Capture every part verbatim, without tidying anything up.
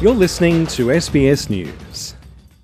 You're listening to S B S News.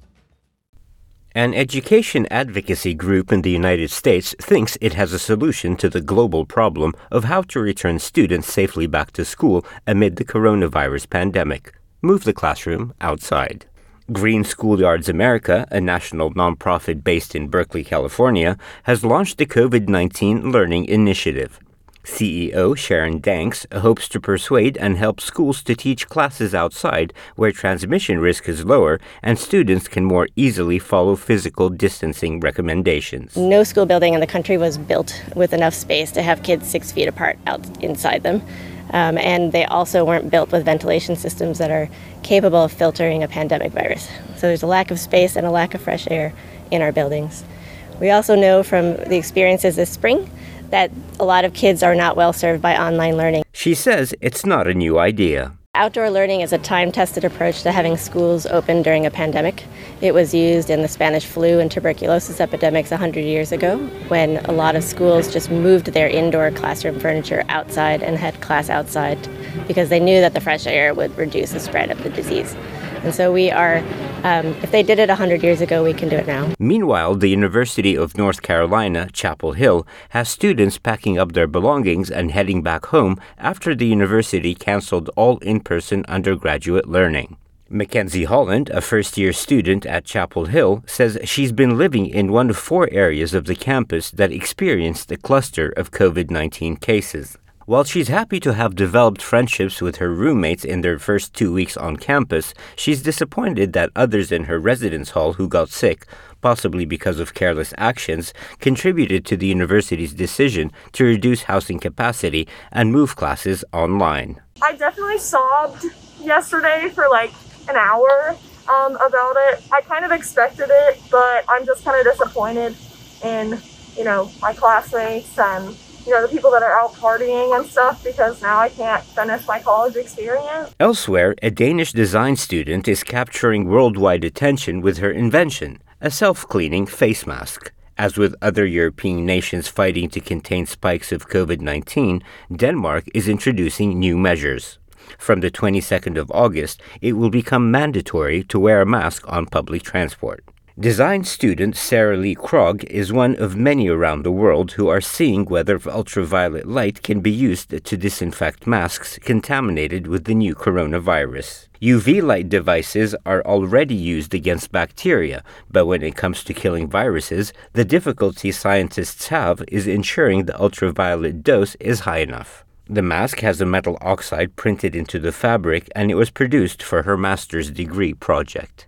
An education advocacy group in the United States thinks it has a solution to the global problem of how to return students safely back to school amid the coronavirus pandemic. Move the classroom outside. Green Schoolyards America, a national nonprofit based in Berkeley, California, has launched the COVID nineteen Learning Initiative. C E O Sharon Danks hopes to persuade and help schools to teach classes outside where transmission risk is lower and students can more easily follow physical distancing recommendations. No school building in the country was built with enough space to have kids six feet apart out inside them. Um, and they also weren't built with ventilation systems that are capable of filtering a pandemic virus. So there's a lack of space and a lack of fresh air in our buildings. We also know from the experiences this spring that a lot of kids are not well served by online learning. She says it's not a new idea. Outdoor learning is a time-tested approach to having schools open during a pandemic. It was used in the Spanish flu and tuberculosis epidemics one hundred years ago, when a lot of schools just moved their indoor classroom furniture outside and had class outside because they knew that the fresh air would reduce the spread of the disease. And so we are, um, if they did it one hundred years ago, we can do it now. Meanwhile, the University of North Carolina, Chapel Hill, has students packing up their belongings and heading back home after the university canceled all in-person undergraduate learning. Mackenzie Holland, a first-year student at Chapel Hill, says she's been living in one of four areas of the campus that experienced a cluster of COVID nineteen cases. While she's happy to have developed friendships with her roommates in their first two weeks on campus, she's disappointed that others in her residence hall who got sick, possibly because of careless actions, contributed to the university's decision to reduce housing capacity and move classes online. I definitely sobbed yesterday for like an hour um, about it. I kind of expected it, but I'm just kind of disappointed in, you know, my classmates and you know, the people that are out partying and stuff because now I can't finish my college experience. Elsewhere, a Danish design student is capturing worldwide attention with her invention, a self-cleaning face mask. As with other European nations fighting to contain spikes of COVID nineteen, Denmark is introducing new measures. From the twenty-second of August, it will become mandatory to wear a mask on public transport. Design student Sarah Lee Krog is one of many around the world who are seeing whether ultraviolet light can be used to disinfect masks contaminated with the new coronavirus. U V light devices are already used against bacteria, but when it comes to killing viruses, the difficulty scientists have is ensuring the ultraviolet dose is high enough. The mask has a metal oxide printed into the fabric, and it was produced for her master's degree project.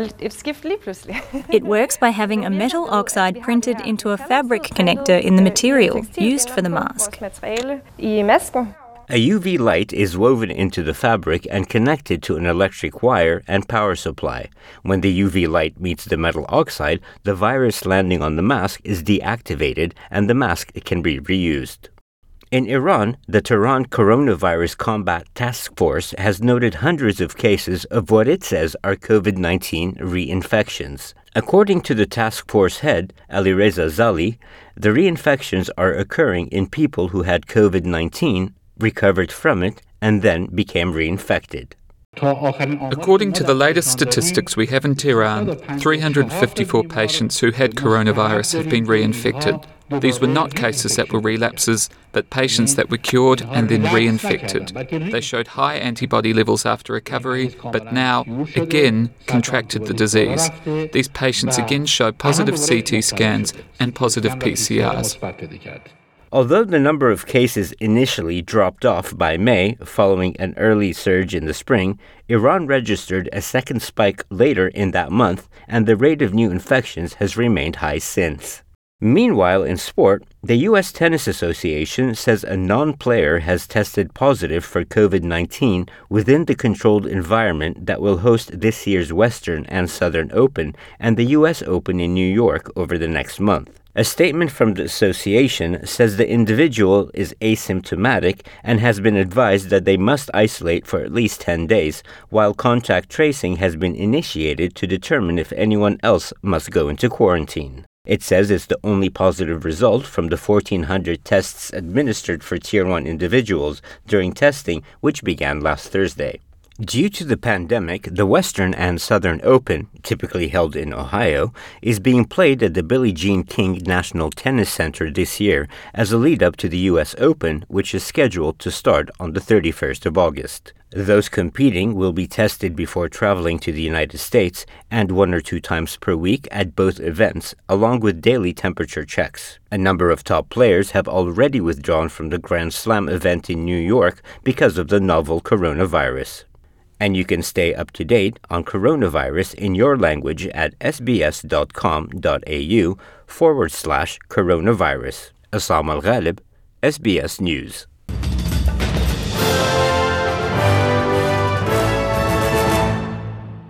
It works by having a metal oxide printed into a fabric connector in the material used for the mask. A U V light is woven into the fabric and connected to an electric wire and power supply. When the U V light meets the metal oxide, the virus landing on the mask is deactivated and the mask can be reused. In Iran, the Tehran Coronavirus Combat Task Force has noted hundreds of cases of what it says are COVID nineteen reinfections. According to the task force head, Alireza Zali, the reinfections are occurring in people who had COVID nineteen, recovered from it, and then became reinfected. According to the latest statistics we have in Tehran, three hundred fifty-four patients who had coronavirus have been reinfected. These were not cases that were relapses, but patients that were cured and then reinfected. They showed high antibody levels after recovery, but now, again, contracted the disease. These patients again show positive C T scans and positive P C Rs. Although the number of cases initially dropped off by May following an early surge in the spring, Iran registered a second spike later in that month, and the rate of new infections has remained high since. Meanwhile, in sport, the U S Tennis Association says a non-player has tested positive for COVID nineteen within the controlled environment that will host this year's Western and Southern Open and the U S Open in New York over the next month. A statement from the association says the individual is asymptomatic and has been advised that they must isolate for at least ten days, while contact tracing has been initiated to determine if anyone else must go into quarantine. It says it's the only positive result from the fourteen hundred tests administered for Tier one individuals during testing, which began last Thursday. Due to the pandemic, the Western and Southern Open, typically held in Ohio, is being played at the Billie Jean King National Tennis Center this year as a lead-up to the U S Open, which is scheduled to start on the thirty-first of August. Those competing will be tested before traveling to the United States and one or two times per week at both events, along with daily temperature checks. A number of top players have already withdrawn from the Grand Slam event in New York because of the novel coronavirus. And you can stay up to date on coronavirus in your language at sbs.com.au forward slash coronavirus. Assam Al-Ghalib, S B S News.